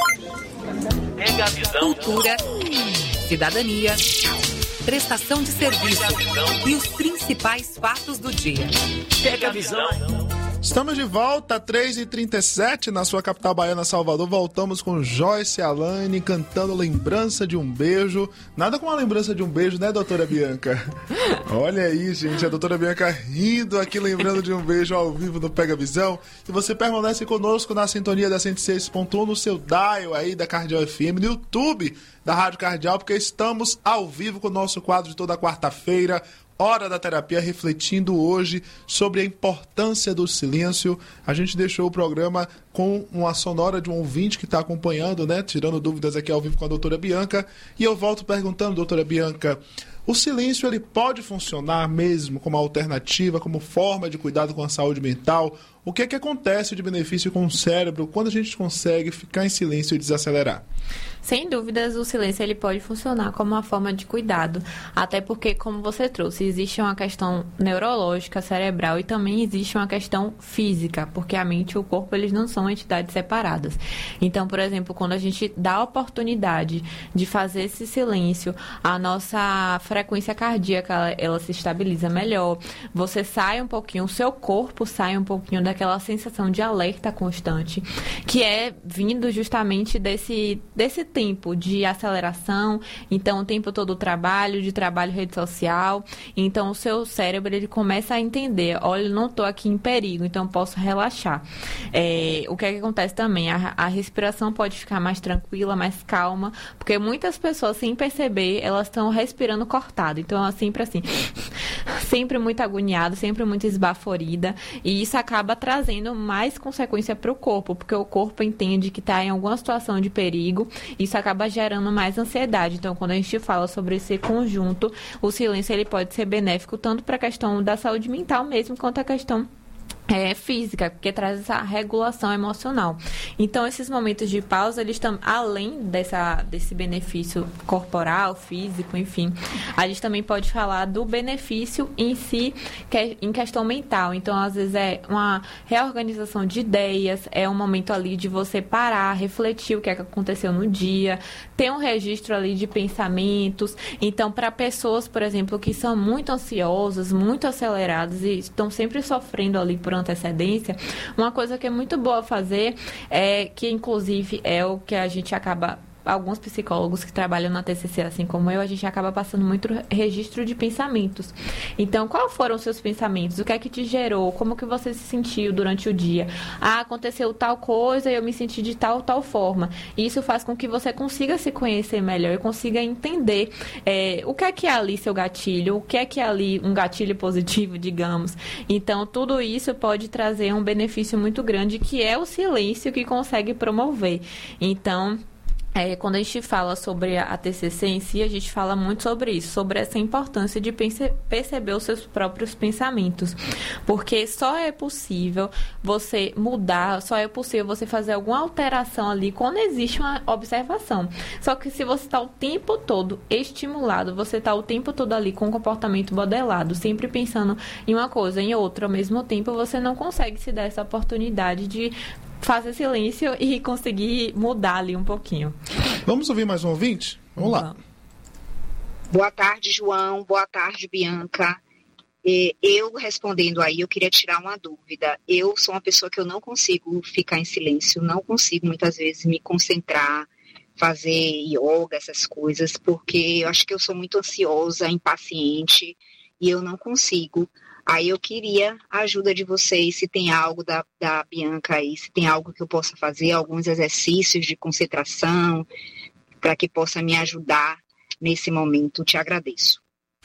Pega a visão. Cultura, cidadania, prestação de serviço e os principais fatos do dia. Pega a visão. Estamos de volta, três e trinta e sete, na sua capital baiana, Salvador. Voltamos com Joyce Alaine cantando Lembrança de um Beijo. Nada com a lembrança de um beijo, né, doutora Bianca? Olha aí, gente, a doutora Bianca rindo aqui, lembrando de um beijo ao vivo no Pega Visão. E você permanece conosco na sintonia da cento e seis ponto um, no seu dial aí da Cardeal F M, no YouTube da Rádio Cardeal, porque estamos ao vivo com o nosso quadro de toda quarta-feira, Hora da Terapia, refletindo hoje sobre a importância do silêncio. A gente deixou o programa com uma sonora de um ouvinte que está acompanhando, né? Tirando dúvidas aqui ao vivo com a doutora Bianca. E eu volto perguntando, doutora Bianca, o silêncio ele pode funcionar mesmo como alternativa, como forma de cuidado com a saúde mental? O que é que acontece de benefício com o cérebro quando a gente consegue ficar em silêncio e desacelerar? Sem dúvidas, o silêncio ele pode funcionar como uma forma de cuidado, até porque, como você trouxe, existe uma questão neurológica, cerebral, e também existe uma questão física, porque a mente e o corpo eles não são entidades separadas. Então, por exemplo, quando a gente dá a oportunidade de fazer esse silêncio, a nossa frequência cardíaca ela, ela se estabiliza melhor, você sai um pouquinho, o seu corpo sai um pouquinho daquela sensação de alerta constante, que é vindo justamente desse, desse tempo de aceleração, então o tempo todo trabalho, de trabalho rede social, então o seu cérebro ele começa a entender, olha, eu não estou aqui em perigo, então posso relaxar. É, o que é que acontece também? A, a respiração pode ficar mais tranquila, mais calma, porque muitas pessoas, sem perceber, elas estão respirando cortado, então é sempre assim, sempre muito agoniada, sempre muito esbaforida, e isso acaba trazendo mais consequência para o corpo, porque o corpo entende que está em alguma situação de perigo, isso acaba gerando mais ansiedade. Então, quando a gente fala sobre esse conjunto, o silêncio ele pode ser benéfico tanto para a questão da saúde mental mesmo, quanto a questão É, física, porque traz essa regulação emocional. Então, esses momentos de pausa, eles estão, além dessa, desse benefício corporal, físico, enfim, a gente também pode falar do benefício em si, que é em questão mental. Então, às vezes, é uma reorganização de ideias, é um momento ali de você parar, refletir o que é que aconteceu no dia, ter um registro ali de pensamentos. Então, para pessoas, por exemplo, que são muito ansiosas, muito aceleradas e estão sempre sofrendo ali por antecedência, uma coisa que é muito boa fazer é que, inclusive, é o que a gente acaba... Alguns psicólogos que trabalham na T C C, assim como eu, a gente acaba passando muito registro de pensamentos. Então, quais foram os seus pensamentos? O que é que te gerou? Como que você se sentiu durante o dia? Ah, aconteceu tal coisa e eu me senti de tal, tal forma. E isso faz com que você consiga se conhecer melhor e consiga entender é, o que é que é ali seu gatilho, o que é que é ali um gatilho positivo, digamos. Então, tudo isso pode trazer um benefício muito grande, que é o silêncio que consegue promover. Então... É, quando a gente fala sobre a T C C em si, a gente fala muito sobre isso, sobre essa importância de pense- perceber os seus próprios pensamentos. Porque só é possível você mudar, só é possível você fazer alguma alteração ali quando existe uma observação. Só que se você está o tempo todo estimulado, você está o tempo todo ali com um comportamento modelado, sempre pensando em uma coisa, em outra, ao mesmo tempo, você não consegue se dar essa oportunidade de fazer silêncio e conseguir mudar ali um pouquinho. Vamos ouvir mais um ouvinte? Vamos lá. Boa tarde, João. Boa tarde, Bianca. Eu respondendo aí, eu queria tirar uma dúvida. Eu sou uma pessoa que eu não consigo ficar em silêncio, não consigo muitas vezes me concentrar, fazer yoga, essas coisas, porque eu acho que eu sou muito ansiosa, impaciente, e eu não consigo. Aí eu queria a ajuda de vocês, se tem algo da, da Bianca aí, se tem algo que eu possa fazer, alguns exercícios de concentração, para que possa me ajudar nesse momento. Te agradeço.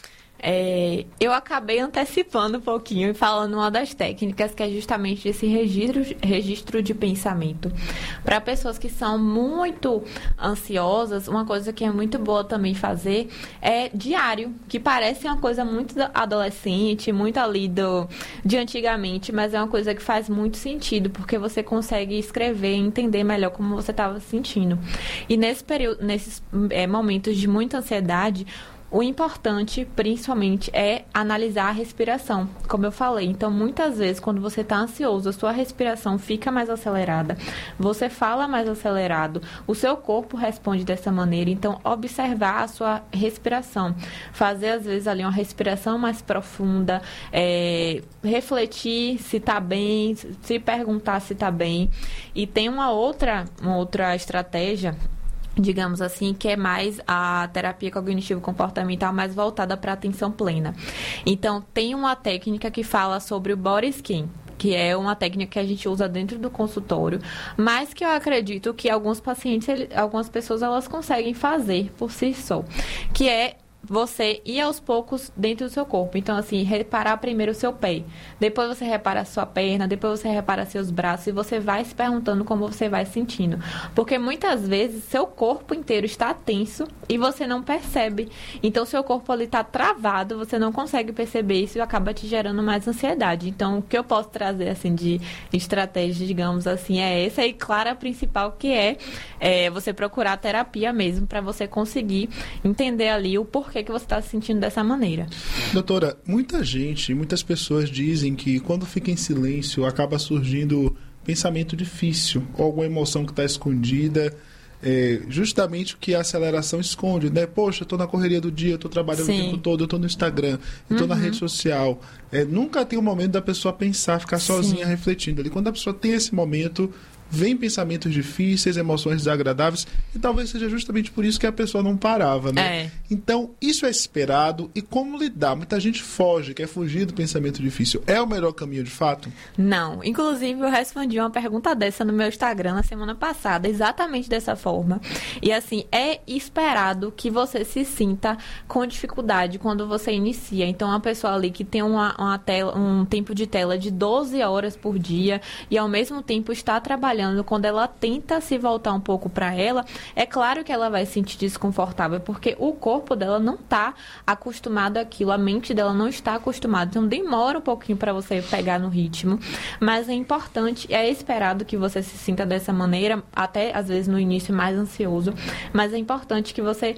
É, eu acabei antecipando um pouquinho e falando uma das técnicas, que é justamente esse registro, registro de pensamento. Para pessoas que são muito ansiosas, uma coisa que é muito boa também fazer é diário, que parece uma coisa muito adolescente, muito ali do, de antigamente, mas é uma coisa que faz muito sentido, porque você consegue escrever e entender melhor como você estava se sentindo. E nesse período, nesses é, momentos de muita ansiedade, o importante, principalmente, é analisar a respiração, como eu falei. Então, muitas vezes, quando você está ansioso, a sua respiração fica mais acelerada, você fala mais acelerado, o seu corpo responde dessa maneira. Então, observar a sua respiração, fazer, às vezes, ali uma respiração mais profunda, é, refletir se está bem, se perguntar se está bem. E tem uma outra, uma outra estratégia, digamos assim, que é mais a terapia cognitivo-comportamental mais voltada para a atenção plena. Então, tem uma técnica que fala sobre o body scan, que é uma técnica que a gente usa dentro do consultório, mas que eu acredito que alguns pacientes, algumas pessoas, elas conseguem fazer por si só, que é você ir aos poucos dentro do seu corpo. Então, assim, reparar primeiro o seu pé, depois você repara a sua perna, depois você repara seus braços, e você vai se perguntando como você vai sentindo. Porque muitas vezes seu corpo inteiro está tenso e você não percebe. Então, seu corpo ali está travado, você não consegue perceber isso e acaba te gerando mais ansiedade. Então, o que eu posso trazer, assim, de estratégia, digamos assim, é essa. E, claro, a principal, que é, é você procurar terapia mesmo, para você conseguir entender ali o porquê que você está se sentindo dessa maneira. Doutora, muita gente, muitas pessoas dizem que quando fica em silêncio acaba surgindo pensamento difícil ou alguma emoção que está escondida, é, justamente o que a aceleração esconde, né? Poxa, eu estou na correria do dia, eu estou trabalhando Sim. o tempo todo, eu estou no Instagram, eu estou uhum. na rede social. É, nunca tem um momento da pessoa pensar, ficar sozinha Sim. refletindo ali. Quando a pessoa tem esse momento, vem pensamentos difíceis, emoções desagradáveis, e talvez seja justamente por isso que a pessoa não parava, né? É. Então, isso é esperado, e como lidar? Muita gente foge, quer fugir do pensamento difícil. É o melhor caminho, de fato? Não. Inclusive, eu respondi uma pergunta dessa no meu Instagram na semana passada, exatamente dessa forma. E, assim, é esperado que você se sinta com dificuldade quando você inicia. Então, uma pessoa ali que tem uma, uma tela, um tempo de tela de doze horas por dia, e, ao mesmo tempo, está trabalhando trabalhando, quando ela tenta se voltar um pouco para ela, é claro que ela vai se sentir desconfortável, porque o corpo dela não está acostumado àquilo, a mente dela não está acostumada. Então, demora um pouquinho para você pegar no ritmo, mas é importante, é esperado que você se sinta dessa maneira, até às vezes no início mais ansioso, mas é importante que você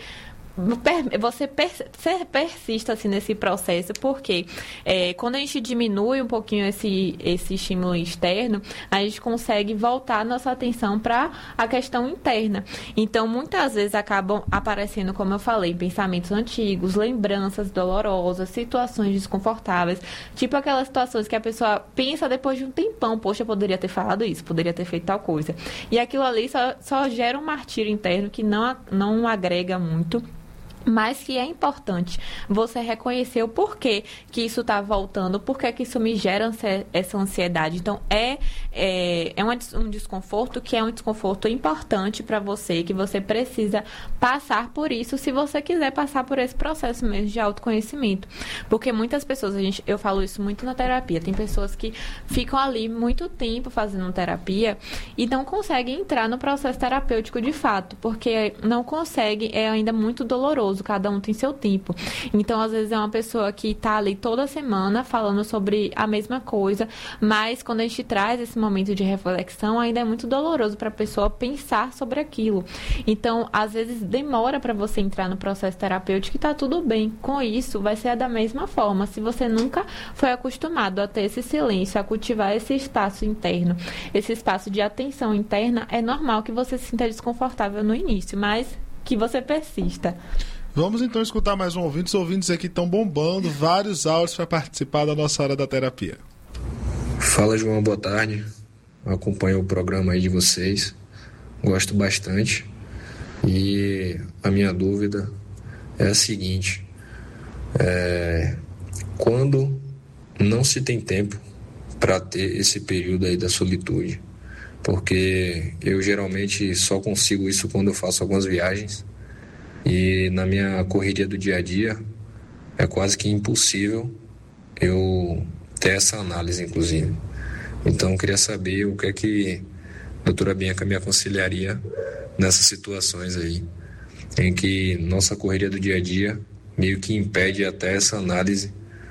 você persista assim, nesse processo, porque é, quando a gente diminui um pouquinho esse, esse estímulo externo, a gente consegue voltar nossa atenção para a questão interna. Então, muitas vezes acabam aparecendo, como eu falei, pensamentos antigos, lembranças dolorosas, situações desconfortáveis, tipo aquelas situações que a pessoa pensa depois de um tempão, poxa, eu poderia ter falado isso, poderia ter feito tal coisa. E aquilo ali só, só gera um martírio interno que não, não agrega muito, mas que é importante você reconhecer o porquê que isso está voltando, porquê que isso me gera essa ansiedade. Então, é, é, é um desconforto que é um desconforto importante para você, que você precisa passar por isso, se você quiser passar por esse processo mesmo de autoconhecimento. Porque muitas pessoas, a gente, eu falo isso muito na terapia, tem pessoas que ficam ali muito tempo fazendo terapia e não conseguem entrar no processo terapêutico de fato, porque não conseguem, é ainda muito doloroso. Cada um tem seu tempo. Então, às vezes, é uma pessoa que está ali toda semana falando sobre a mesma coisa, mas quando a gente traz esse momento de reflexão, ainda é muito doloroso para a pessoa pensar sobre aquilo. Então, às vezes, demora para você entrar no processo terapêutico e está tudo bem. Com isso, vai ser da mesma forma. Se você nunca foi acostumado a ter esse silêncio, a cultivar esse espaço interno, esse espaço de atenção interna, é normal que você se sinta desconfortável no início, mas que você persista. Vamos então escutar mais um ouvinte. Os ouvintes aqui estão bombando, vários áudios para participar da nossa hora da terapia. Fala, João, boa tarde. Acompanho o programa aí de vocês, gosto bastante. E a minha dúvida é a seguinte: é, quando não se tem tempo para ter esse período aí da solitude? Porque eu geralmente só consigo isso quando eu faço algumas viagens. E na minha correria do dia a dia, é quase que impossível eu ter essa análise, inclusive. Então, eu queria saber o que é que a doutora Bianca me aconselharia nessas situações aí, em que nossa correria do dia a dia meio que impede até essa análise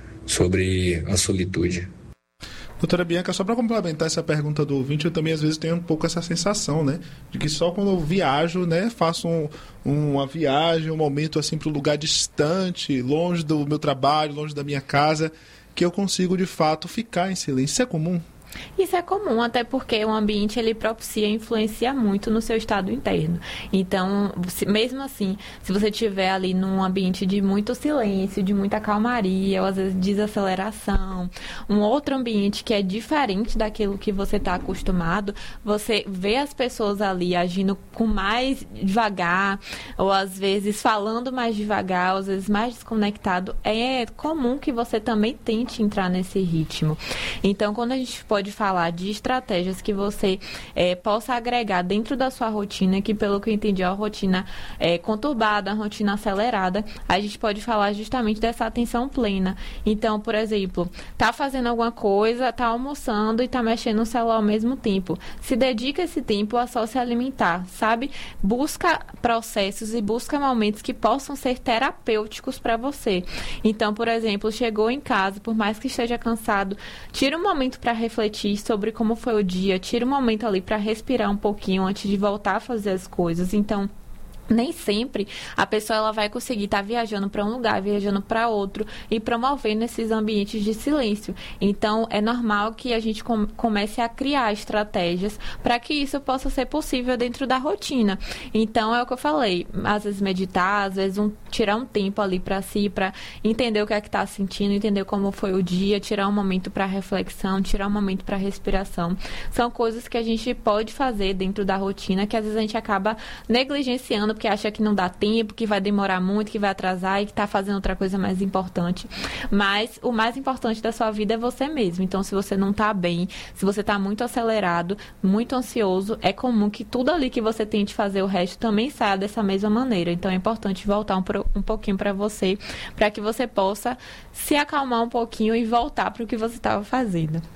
sobre a solitude. Doutora Bianca, só para complementar essa pergunta do ouvinte, eu também às vezes tenho um pouco essa sensação, né? De que só quando eu viajo, né? Faço um, uma viagem, um momento assim para um lugar distante, longe do meu trabalho, longe da minha casa, que eu consigo de fato ficar em silêncio. Isso é comum? Isso é comum, até porque o ambiente ele propicia, influencia muito no seu estado interno. Então, se, mesmo assim, se você estiver ali num ambiente de muito silêncio, de muita calmaria, ou às vezes desaceleração, um outro ambiente que é diferente daquilo que você está acostumado, você vê as pessoas ali agindo com mais devagar, ou às vezes falando mais devagar, ou às vezes mais desconectado, é comum que você também tente entrar nesse ritmo. Então, quando a gente pode falar de estratégias que você é, possa agregar dentro da sua rotina, que pelo que eu entendi é uma rotina é, conturbada, uma rotina acelerada, a gente pode falar justamente dessa atenção plena. Então, por exemplo, tá fazendo alguma coisa, tá almoçando e tá mexendo no celular ao mesmo tempo. Se dedica esse tempo a só se alimentar, sabe? Busca processos e busca momentos que possam ser terapêuticos para você. Então, por exemplo, chegou em casa, por mais que esteja cansado, tira um momento para refletir sobre como foi o dia, tira um momento ali para respirar um pouquinho antes de voltar a fazer as coisas. Então, nem sempre a pessoa ela vai conseguir estar tá viajando para um lugar, viajando para outro e promovendo esses ambientes de silêncio. Então, é normal que a gente com, comece a criar estratégias para que isso possa ser possível dentro da rotina. Então, é o que eu falei, às vezes meditar, às vezes um, tirar um tempo ali para si, para entender o que é que está sentindo, entender como foi o dia, tirar um momento para reflexão, tirar um momento para respiração. São coisas que a gente pode fazer dentro da rotina que às vezes a gente acaba negligenciando porque acha que não dá tempo, que vai demorar muito, que vai atrasar e que está fazendo outra coisa mais importante. Mas o mais importante da sua vida é você mesmo. Então, se você não está bem, se você está muito acelerado, muito ansioso, é comum que tudo ali que você tente fazer o resto também saia dessa mesma maneira. Então, é importante voltar um, pro, um pouquinho para você, para que você possa se acalmar um pouquinho e voltar para o que você estava fazendo.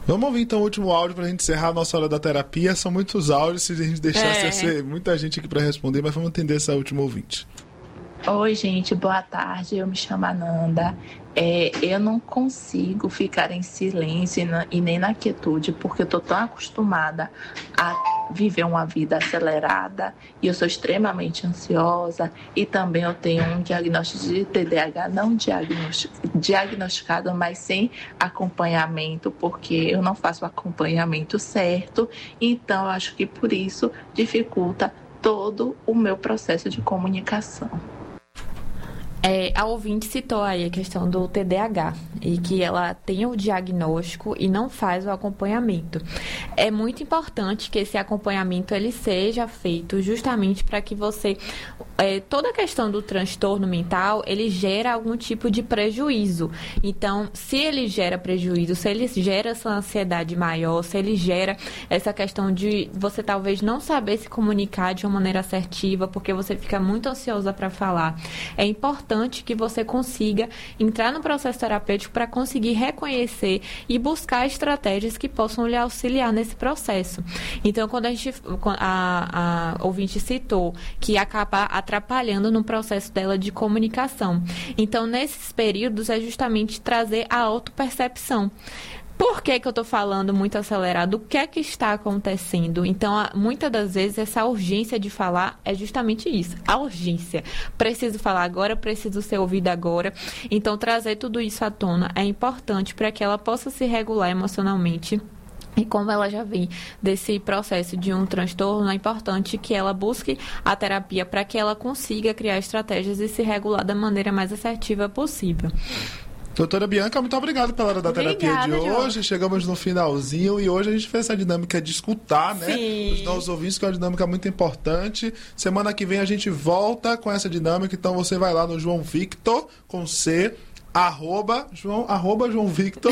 Vamos ouvir então o último áudio pra gente encerrar a nossa hora da terapia. São muitos áudios, se a gente deixasse É. ia ser muita gente aqui pra responder, mas vamos atender essa última ouvinte. Oi, gente, boa tarde. Eu me chamo Ananda. É, eu não consigo ficar em silêncio e, na- e nem na quietude, porque eu tô tão acostumada a viver uma vida acelerada e eu sou extremamente ansiosa e também eu tenho um diagnóstico de T D A H não diagnosti- diagnosticado, mas sem acompanhamento, porque eu não faço o acompanhamento certo, então eu acho que por isso dificulta todo o meu processo de comunicação. É, a ouvinte citou aí a questão do T D A H e que ela tem o diagnóstico e não faz o acompanhamento. É muito importante que esse acompanhamento ele seja feito justamente para que você... É, toda a questão do transtorno mental, ele gera algum tipo de prejuízo. Então, se ele gera prejuízo, se ele gera essa ansiedade maior, se ele gera essa questão de você talvez não saber se comunicar de uma maneira assertiva, porque você fica muito ansiosa para falar, é importante que você consiga entrar no processo terapêutico para conseguir reconhecer e buscar estratégias que possam lhe auxiliar nesse processo. Então, quando a gente, a, a ouvinte citou que acaba atrapalhando no processo dela de comunicação. Então, nesses períodos, é justamente trazer a autopercepção. Por que que eu estou falando muito acelerado? O que é que está acontecendo? Então, a- muitas das vezes, essa urgência de falar é justamente isso. A urgência. Preciso falar agora, preciso ser ouvida agora. Então, trazer tudo isso à tona é importante para que ela possa se regular emocionalmente. E como ela já vem desse processo de um transtorno, é importante que ela busque a terapia para que ela consiga criar estratégias e se regular da maneira mais assertiva possível. Doutora Bianca, muito obrigado pela hora da terapia Obrigada, de João. hoje. Chegamos no finalzinho e hoje a gente fez essa dinâmica de escutar, né? Sim. Os nossos ouvintes, que é uma dinâmica muito importante. Semana que vem a gente volta com essa dinâmica, então você vai lá no João Victor, com C, arroba, João, arroba João Victor,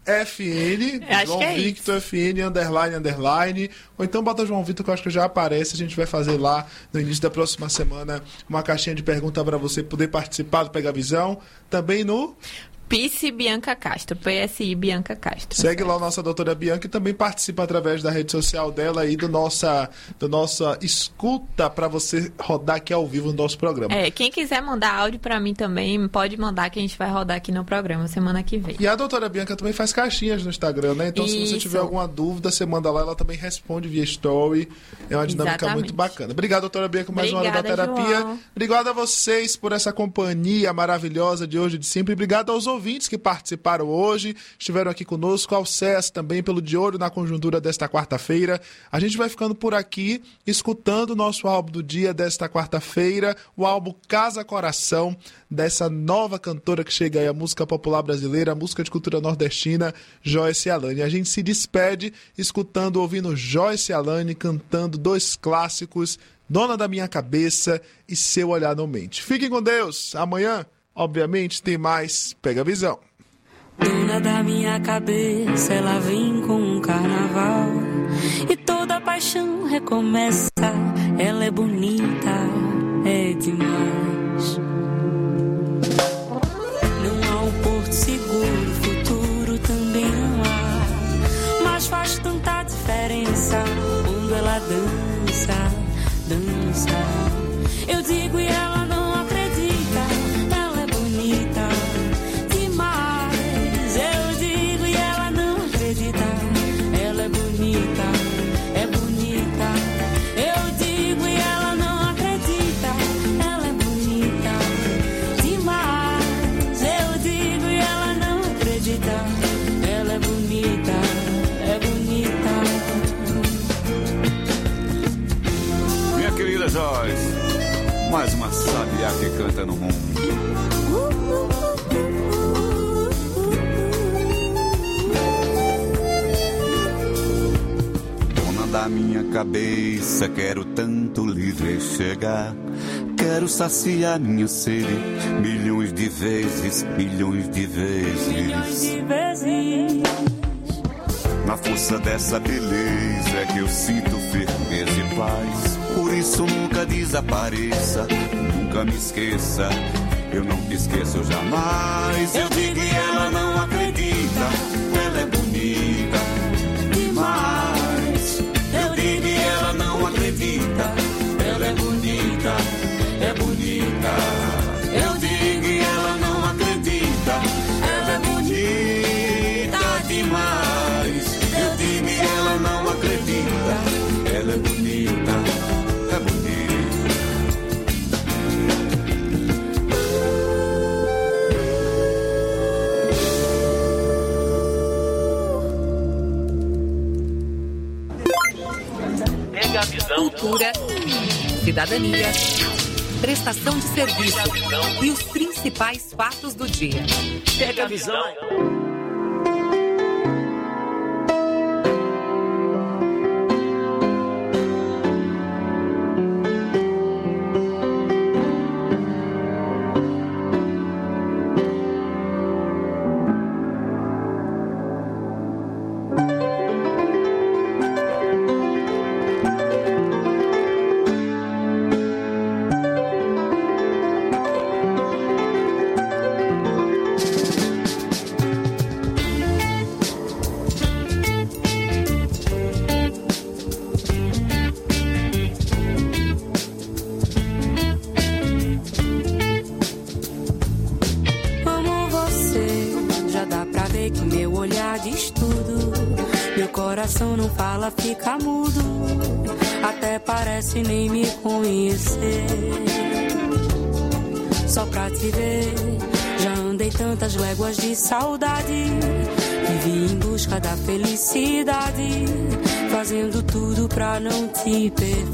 F N, Acho João que é Victor, F N, underline, underline, ou então bota João Victor, que eu acho que já aparece, a gente vai fazer lá no início da próxima semana uma caixinha de pergunta para você poder participar do Pega Visão, também no... P S I Bianca Castro, P S I Bianca Castro. Segue lá a nossa doutora Bianca e também participa através da rede social dela e do nossa, do nossa escuta para você rodar aqui ao vivo no nosso programa. É, quem quiser mandar áudio para mim também, pode mandar que a gente vai rodar aqui no programa semana que vem. E a doutora Bianca também faz caixinhas no Instagram, né? Então, se você Isso. tiver alguma dúvida, você manda lá, ela também responde via story. É uma dinâmica Exatamente. muito bacana. Obrigado, doutora Bianca, mais uma hora da Obrigada, terapia. João. Obrigado a vocês por essa companhia maravilhosa de hoje e de sempre. Obrigado aos ouvintes que participaram hoje, estiveram aqui conosco, ao C E S também pelo De Olho na Conjuntura desta quarta-feira. A gente vai ficando por aqui, escutando o nosso álbum do dia desta quarta-feira, o álbum Casa Coração, dessa nova cantora que chega aí, a música popular brasileira, a música de cultura nordestina, Joyce Alane. A gente se despede escutando, ouvindo Joyce Alane cantando dois clássicos, Dona da Minha Cabeça e Seu Olhar Não Mente. Fiquem com Deus. Amanhã, obviamente, tem mais Pega Visão. Dona da minha cabeça, ela vem com um carnaval e toda paixão recomeça. Ela é bonita, é demais. Não há um porto seguro, futuro também não há, mas faz tanta diferença quando ela dança, dança. Eu digo e ela não acredita, ela é bonita demais. Eu digo e ela não acredita, ela é bonita, é bonita. Eu digo e ela não acredita, ela é bonita demais. Eu digo e ela não acredita, ela é bonita, é bonita. Minha querida Joyce, mais uma sabiá que canta no mundo. Dona da minha cabeça, quero tanto livre chegar. Quero saciar minha sede milhões de vezes, milhões de vezes. Milhões de vezes. Na força dessa beleza é que eu sinto firmeza e paz. Por isso nunca desapareça, nunca me esqueça. Eu não te esqueço jamais. Eu digo e ela não acredita. Ela é bonita, Pega a visão. Cultura, cidadania, prestação de serviço e os principais fatos do dia. Pega a visão. Não fala, fica mudo, até parece nem me conhecer. Só pra te ver, já andei tantas léguas de saudade, vivi em busca da felicidade, fazendo tudo pra não te perder.